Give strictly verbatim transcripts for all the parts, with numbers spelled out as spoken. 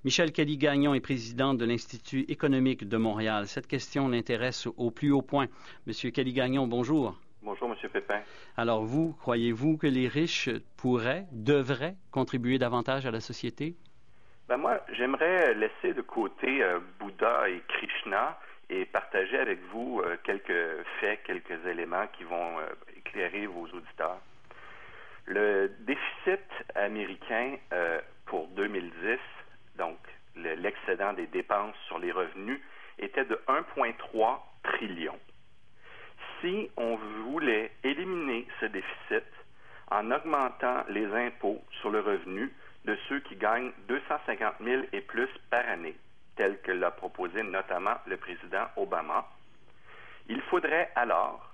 Michel Kelly-Gagnon est président de l'Institut économique de Montréal. Cette question l'intéresse au plus haut point. Monsieur Kelly-Gagnon, bonjour. Bonjour, Monsieur Pépin. Alors vous, croyez-vous que les riches pourraient, devraient contribuer davantage à la société? Ben moi, j'aimerais laisser de côté euh, Bouddha et Krishna et partager avec vous euh, quelques faits, quelques éléments qui vont euh, éclairer vos auditeurs. Le déficit américain euh, pour deux mille dix, donc le, l'excédent des dépenses sur les revenus, était de un virgule trois trillion. Si on voulait éliminer ce déficit en augmentant les impôts sur le revenu de ceux qui gagnent deux cent cinquante mille et plus par année, tel que l'a proposé notamment le président Obama, il faudrait alors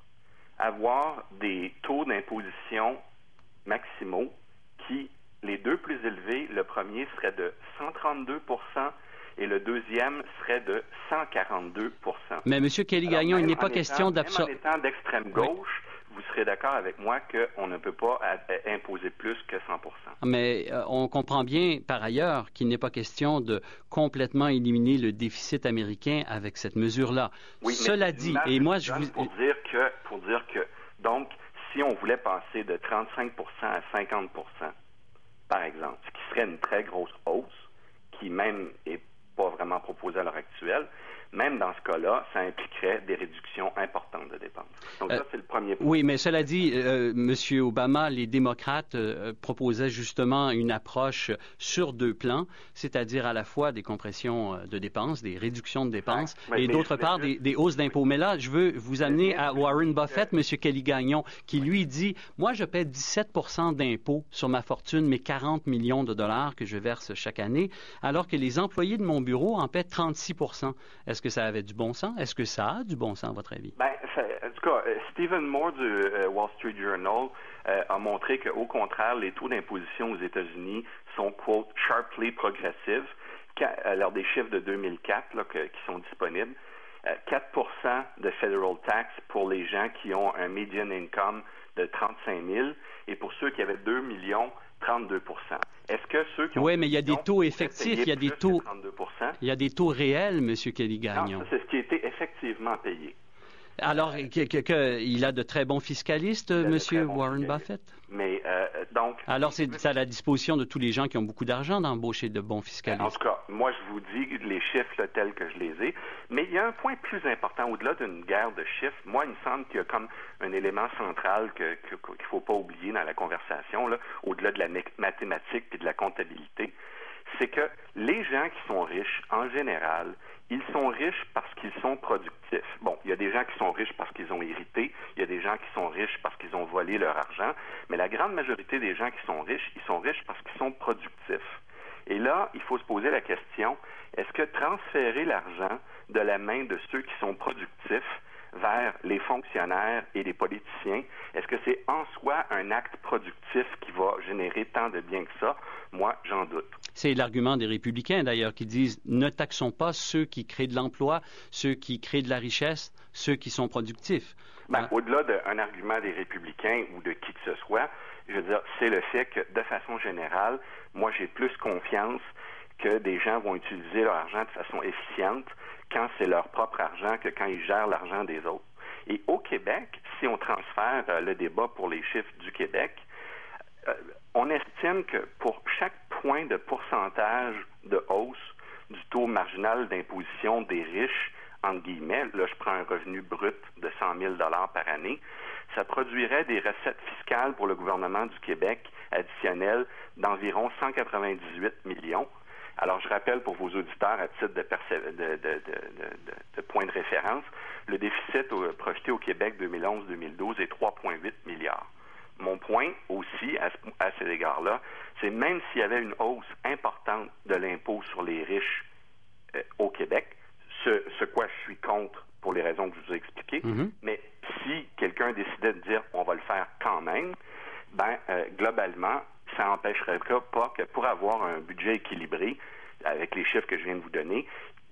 avoir des taux d'imposition maximaux qui, les deux plus élevés, le premier serait de cent trente-deux pour cent et le deuxième serait de cent quarante-deux pour cent. Mais M. Kelly-Gagnon, il n'est pas question d'absorber... Même en étant d'extrême gauche, oui, vous serez d'accord avec moi qu'on ne peut pas imposer plus que cent pour cent. Mais euh, on comprend bien, par ailleurs, qu'il n'est pas question de complètement éliminer le déficit américain avec cette mesure-là. Oui, Cela dit, et moi je vous... Pour dire que, pour dire que, donc, si on voulait passer de trente-cinq pour cent à cinquante pour cent, par exemple, ce qui serait une très grosse hausse, qui même est pas vraiment proposée à l'heure actuelle, même dans ce cas-là, ça impliquerait des réductions importantes de dépenses. Donc ça, euh, c'est le premier point. Oui, mais cela dit, euh, M. Obama, les démocrates euh, proposaient justement une approche sur deux plans, c'est-à-dire à la fois des compressions de dépenses, des réductions de dépenses, ah, et d'autre part des, des hausses d'impôts. Mais là, je veux vous amener à Warren Buffett, M. Kelly-Gagnon, qui lui dit, moi, je paie dix-sept pour cent d'impôts sur ma fortune, mes quarante millions de dollars que je verse chaque année, alors que les employés de mon bureau en paient trente-six pour cent. Est-ce que ça avait du bon sens? Est-ce que ça a du bon sens, à votre avis? Ben, ça, en tout cas, Stephen Moore du euh, Wall Street Journal euh, a montré qu'au contraire, les taux d'imposition aux États-Unis sont, quote, sharply progressive. Alors, des chiffres de deux mille quatre là, que, qui sont disponibles. Euh, quatre pour cent de federal tax pour les gens qui ont un median income de trente-cinq mille et pour ceux qui avaient deux millions, trente-deux pour cent. Est-ce que ceux qui ont... Oui, mais il y a des taux effectifs, il y a des taux... trente-deux pour cent? Il y a des taux réels, M. Kelly-Gagnon. Non, ça, c'est ce qui a été effectivement payé. Alors, qu'il que, que, a de très bons fiscalistes, M. Warren Buffett? Mais, euh, donc... Alors, c'est à la disposition de tous les gens qui ont beaucoup d'argent d'embaucher de bons fiscalistes. En tout cas, moi, je vous dis les chiffres là, tels que je les ai. Mais il y a un point plus important, au-delà d'une guerre de chiffres. Moi, il me semble qu'il y a comme un élément central que, que, qu'il ne faut pas oublier dans la conversation, là, au-delà de la mathématique et de la comptabilité. C'est que les gens qui sont riches, en général, ils sont riches parce qu'ils sont productifs. Bon, il y a des gens qui sont riches parce qu'ils ont hérité, il y a des gens qui sont riches parce qu'ils ont volé leur argent, mais la grande majorité des gens qui sont riches, ils sont riches parce qu'ils sont productifs. Et là, il faut se poser la question, est-ce que transférer l'argent de la main de ceux qui sont productifs vers les fonctionnaires et les politiciens, est-ce que c'est en soi un acte productif qui va générer tant de bien que ça? Moi, j'en doute. C'est l'argument des républicains, d'ailleurs, qui disent « Ne taxons pas ceux qui créent de l'emploi, ceux qui créent de la richesse, ceux qui sont productifs. » Ben, au-delà d'un argument des républicains ou de qui que ce soit, je veux dire, c'est le fait que, de façon générale, moi, j'ai plus confiance que des gens vont utiliser leur argent de façon efficiente quand c'est leur propre argent que quand ils gèrent l'argent des autres. Et au Québec, si on transfère euh, le débat pour les chiffres du Québec, euh, on estime que pour chaque point de pourcentage de hausse du taux marginal d'imposition des riches, entre guillemets, là je prends un revenu brut de cent mille dollars par année, ça produirait des recettes fiscales pour le gouvernement du Québec additionnelles d'environ cent quatre-vingt-dix-huit millions. Alors, je rappelle pour vos auditeurs, à titre de, perce... de, de, de, de, de point de référence, le déficit au, projeté au Québec deux mille onze deux mille douze est trois virgule huit milliards. Mon point aussi, à, ce, à cet égard-là, c'est même s'il y avait une hausse importante de l'impôt sur les riches euh, au Québec, ce, ce quoi je suis contre pour les raisons que je vous ai expliquées, mm-hmm. mais si quelqu'un décidait de dire on va le faire quand même, ben euh, globalement, ça n'empêcherait pas que pour avoir un budget équilibré, avec les chiffres que je viens de vous donner,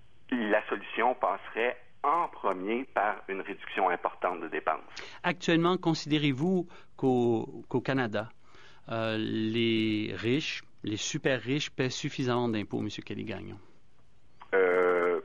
la solution passerait en premier par une réduction importante de dépenses. Actuellement, considérez-vous qu'au, qu'au Canada, euh, les riches, les super riches paient suffisamment d'impôts, M. Kelly-Gagnon? Euh,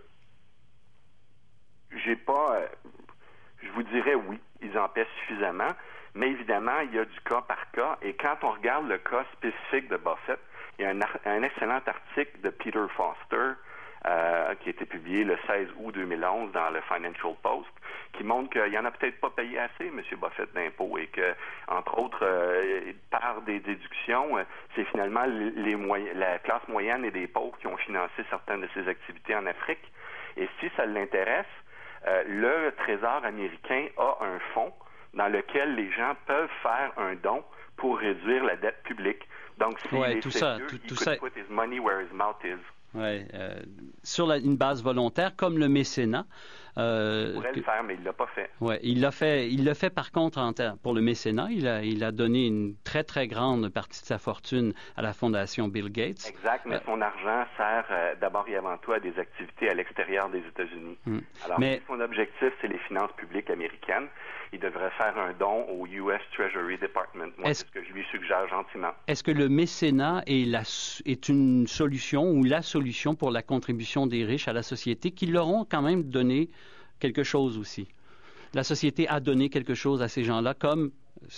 j'ai pas... Euh, je vous dirais oui, ils en paient suffisamment, mais évidemment, il y a du cas par cas, et quand on regarde le cas spécifique de Buffett, il y a un, un excellent article de Peter Foster euh, qui a été publié le seize août deux mille onze dans le Financial Post, qui montre qu'il n'y en a peut-être pas payé assez, M. Buffett, d'impôts, et que, entre autres, euh, par des déductions, euh, c'est finalement les moyens, la classe moyenne et des pauvres qui ont financé certaines de ses activités en Afrique. Et si ça l'intéresse, euh, le Trésor américain a un fonds dans lequel les gens peuvent faire un don pour réduire la dette publique. Donc, si ouais, il est tout sérieux, ça, tout, il tout could ça... put his money where his mouth is. Ouais, euh, sur la, une base volontaire, comme le mécénat. Euh, il pourrait que, le faire, mais il l'a pas fait. Ouais, il l'a fait. Il l'a fait par contre en ter- pour le mécénat. Il a, il a donné une très très grande partie de sa fortune à la fondation Bill Gates. Exact, mais euh, son argent sert euh, d'abord et avant tout à des activités à l'extérieur des États-Unis. Hum. Alors, mais, si son objectif c'est les finances publiques américaines, il devrait faire un don au U S Treasury Department. Moi, c'est ce que je lui suggère gentiment. Est-ce que le mécénat est, la, est une solution ou la solution pour la contribution des riches à la société qui leur ont quand même donné quelque chose aussi? La société a donné quelque chose à ces gens-là, comme,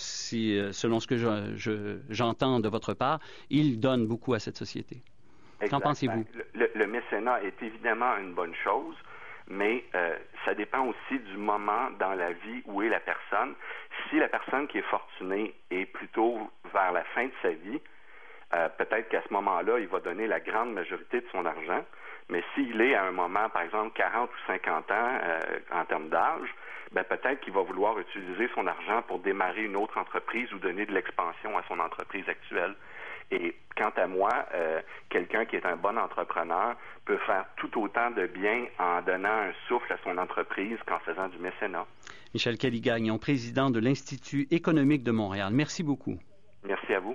si, selon ce que je, je, j'entends de votre part, ils donnent beaucoup à cette société. Exact. Qu'en pensez-vous? Le, le, le mécénat est évidemment une bonne chose, mais euh, ça dépend aussi du moment dans la vie où est la personne. Si la personne qui est fortunée est plutôt vers la fin de sa vie, euh, peut-être qu'à ce moment-là, il va donner la grande majorité de son argent. Mais s'il est à un moment, par exemple, quarante ou cinquante ans euh, en termes d'âge, ben peut-être qu'il va vouloir utiliser son argent pour démarrer une autre entreprise ou donner de l'expansion à son entreprise actuelle. Et quant à moi, euh, quelqu'un qui est un bon entrepreneur peut faire tout autant de bien en donnant un souffle à son entreprise qu'en faisant du mécénat. Michel Kelly-Gagnon, président de l'Institut économique de Montréal. Merci beaucoup. Merci à vous.